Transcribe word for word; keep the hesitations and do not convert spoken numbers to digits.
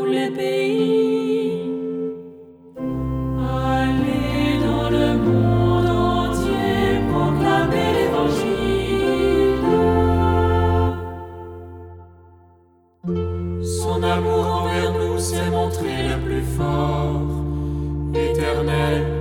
les pays. Allez dans le monde entier proclamer l'Évangile. Son amour envers nous s'est montré le plus fort, éternel.